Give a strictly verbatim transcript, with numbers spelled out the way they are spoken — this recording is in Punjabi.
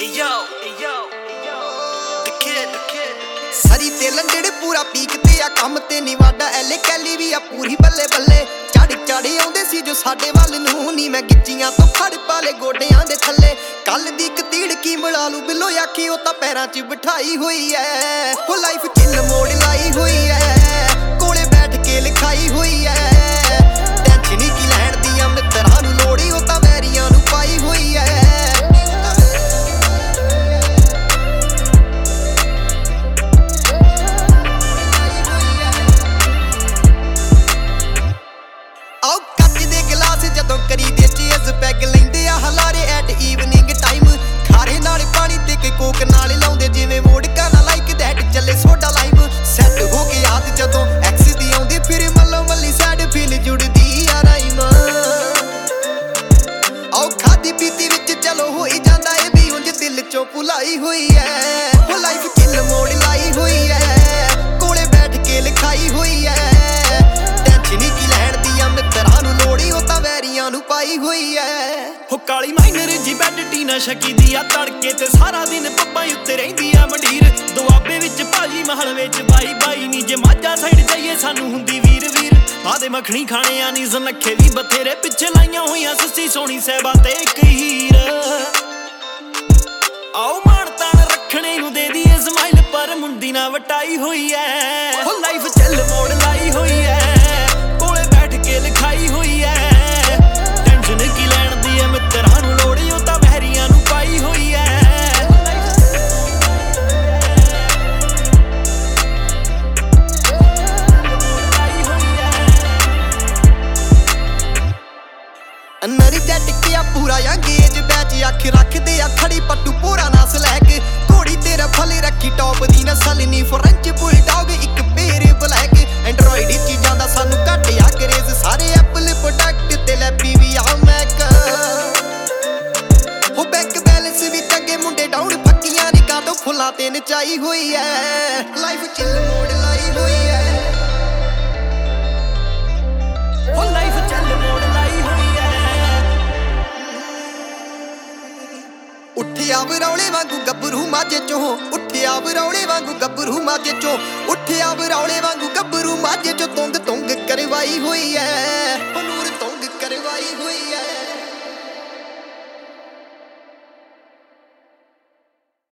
ਸਰੀ ਤੇ ਲੰਡੜ ਪੂਰਾ ਪੀਕ ਤੇ ਆ ਕੰਮ ਤੇ ਨਿਵਾਡਾ ਐਲੇ ਕੈਲੀ ਵੀ ਆ ਪੂਰੀ ਬੱਲੇ ਬੱਲੇ ਚੜ ਚੜੇ ਆਉਂਦੇ ਸੀ ਜੋ ਸਾਡੇ ਵੱਲ ਨੂੰ ਨੀ ਮੈਂ ਗਿੱਚੀਆਂ ਤੋਂ ਫੜ ਪਾਲੇ ਗੋਡਿਆਂ ਦੇ ਥੱਲੇ ਕੱਲ ਦੀ ਇੱਕ ਤੀੜ ਕੀ ਮਿਲਾ ਲੂ ਬਿੱਲੋ ਆਖੀ ਉਹ ਤਾਂ ਪੈਰਾਂ 'ਚ ਬਿਠਾਈ ਹੋਈ ਐ ਉਹ ਲਾਈਫ ਕਿੱਲ ਮੋੜ ਲਾਈ ਹੋਈ ਐ ਕੋਲੇ ਬੈਠ ਕੇ ਲਿਖਾਈ ਹੋਈ ਐ ਟੈਨਸ਼ਨ ਹੀ ਕੀ ਲੈਣ ਦੀ ਆ ਮਿੱਤਰਾਂ ਨੂੰ ਲੋੜੀ ਉਹ ਤਾਂ ਵੈਰੀਆਂ ਨੂੰ ਪਾਈ ਹੋਈ ਐ ਜਦੋਂ ਕਰੀ ਦੇ ਚੀਜ਼ ਪੈਗ ਲੈਂਦੇ ਆ ਹਲਾਰੇ ਐਟ ਈਵਨਿੰਗ ਟਾਈਮ ਖਾਰੇ ਨਾਲ ਪਾਣੀ ਤੇ ਕੇ ਕੋਕ ਨਾਲ ਲਾਉਂਦੇ ਜਿਵੇਂ ਵੋਡਕਾ ਨਾ ਲਾਈਕ ਦੈਟ ਚੱਲੇ ਸੋਡਾ ਲਾਈਮ ਸੈੱਟ ਹੋ ਕੇ ਯਾਦ ਜਦੋਂ ਐਕਸ ਦੀ ਆਉਂਦੀ ਫਿਰ ਮੱਲੋ ਮੱਲੀ ਸੈਡ ਫੀਲ ਜੁੜਦੀ ਆ ਰਾਈਮ ਆਓ ਖਾਦੀ ਪੀਤੀ ਵਿੱਚ ਚਲੋ ਹੋਈ ਜਾਂਦਾ ਏ ਵੀ ਉਂਝ ਦਿਲ ਚੋਂ ਭੁਲਾਈ ਹੋਈ ਐ ਉਹ ਲਾਈਫ ਕਿੱਲ ਮੋੜ ਲਾਈ ਹੋਈ ਐ ਕੋਲੇ ਬੈਠ ਕੇ ਲਿਖਾਈ ਹੋਈ ਐ ਟੈਨਸ਼ਨ ਹੀ ਕੀ ਲੈਣ ਦੀ ਆ ਮਿੱਤਰਾਂ ਨੂੰ ਲੋੜੀ ਉਹ ਤਾਂ ਵੈਰੀਆਂ ਨੂੰ ਪਾਈ ਹੋਈ ਐ ਹੋ ਕਾਲੀ ਮਾਈਨਰ ਜੀ ਬੈੱਡ ਟੀਨਾ ਸ਼ਕੀ ਦੀ ਆ ਤੜਕੇ ਤੇ ਸਾਰਾ ਦਿਨ ਪੱਪਾਂ ਉੱਤੇ ਰਹਿੰਦੀ ਆ ਮੰਡੀਰ ਦੁਆਬੇ ਵਿੱਚ ਭਾਜੀ ਮਹਲ ਵਿੱਚ ਬਾਈ ਬਾਈ ਨੀ ਜੇ ਮਾਝਾ ਸਾਈਡ ਜਾਈਏ ਸਾਨੂੰ ਹੁੰਦੀ ਵੀਰ ਵੀਰ ਆਦੇ ਮੱਖਣੀ ਖਾਣੇ ਆ ਨੀ ਜ਼ਨਖੇ ਵੀ ਬਥੇਰੇ ਪਿੱਛੇ ਲਾਈਆਂ ਹੋਈਆਂ ਸੱਸੀ ਸੋਹਣੀ ਸਹਿਬਾ ਤੇ ਇੱਕ ਹੀਰ ਆਓ ਮਾਣ ਤਾਣ ਰੱਖਣੇ ਨੂੰ ਦੇ ਦੀਏ ਸਮਾਈਲ ਪਰ ਮੁੰਡੀ ਨਾ ਵਟਾਈ ਹੋਈ ਐ ਹੋ ਲਾਈਫ ਚੱਲ ਮੋੜ ਲਾਈ ਹੋਈ ਐ ਕੋਲੇ ਬੈਠ ਕੇ ਲਿਖਾਈ ਹੋਈ ਐ ਟੈਨਸ਼ਨ ਕੀ ਲੈਣ ਦੀ ਐ ਮਿੱਤਰਾਂ ਨੂੰ ਲੋੜੀ ਉਹ ਤਾਂ ਵਹਿਰੀਆਂ ਨੂੰ ਪਾਈ ਹੋਈ ਐ ਨਰੀ ਜੱਟ ਕਿਆ ਪੂਰਾ ਅੰਗੇਜ ਬੈਚ ਅੱਖ ਰੱਖਦੇ ਆ ਖੜੀ ਪੱਟੂ ਪੂਰਾ ਨਾਸ ਲੈ ਕੇ ਘੋੜੀ ਤੇਰਾ ਫਲੇ ਰੱਖੀ ਟੌਪ ਦੀ ਨਸਲ ਨੀ ਫਰੈਂਚ ਬੁਲਡੌਗ ਇੱਕ ਪੇਰ ਬਲੈਕ ਐਂਡਰੋਇਡ ਚੀਜ਼ਾਂ ਦਾ ਸਾਨੂੰ ਘੱਟ ਆ ਕਰੇਜ਼ ਸਾਰੇ ਐਪਲ ਪ੍ਰੋਡਕਟ ਤੇ ਲੈਪੀ ਵੀ ਆ ਮੈਕ ਹੋ ਬੈਂਕ ਬੈਲੈਂਸ ਵੀ ਚੰਗੇ ਮੁੰਡੇ ਡਾਊਨ ਫੱਕੀਆਂ ਨੀ ਕਾਟੋ ਫੁੱਲਾਂ ਤੇ ਨਚਾਈ ਹੋਈ ਐ ਲਾਈਫ ਚਿੱਲ ਮੋੜ ਲਾਈ ਹੋਈ ਐ ਹੋ ਲਾਈਫ ਚੱਲ ਮੋੜ ਲਾਈ ਹੋਈ ਐ ਉੱਠਿਆ ਵਰੌਲੇ ਵਾਂਗੂ ਗੱਭਰੂ ਮਾਝੇ ਚੋਂ ਉੱਠਿਆ ਵਰੌਲੇ ਵਾਂਗੂ ਗੱਭਰੂ ਮਾਝੇ ਚੋਂ ਉੱਠਿਆ ਵਰੌਲੇ ਵਾਂਗੂ ਗੱਭਰੂ ਮਾਝੇ ਚੋਂ ਤੁੰਗ ਤੁੰਗ ਕਰਵਾਈ ਹੋਈ ਐ ਨੂਰ ਤੁੰਗ ਕਰਵਾਈ ਹੋਈ ਐ